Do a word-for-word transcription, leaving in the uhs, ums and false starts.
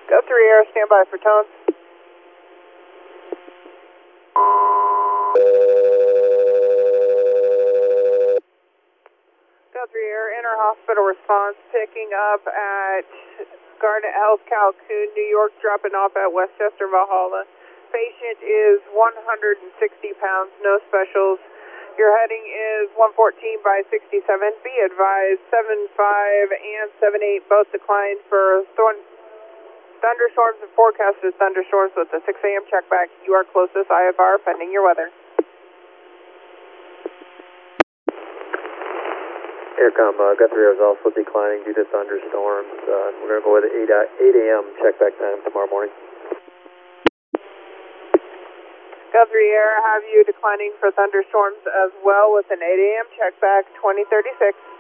Go three air, stand by for tones. Go three air, inter-hospital response, picking up at Garnet Health, Calhoun, New York, dropping off at Westchester, Valhalla. Patient is one hundred sixty pounds, no specials. Your heading is one fourteen by sixty-seven. Be advised, seven five and seven eight both declined for th thunderstorms and forecasted thunderstorms with the six A M check back. You are closest I F R pending your weather. Aircom, uh, Guthrie is also declining due to thunderstorms. Uh, we're going to go with eight A M check back time tomorrow morning. Guthrie Air, have you declining for thunderstorms as well with an eight A M check back twenty thirty-six.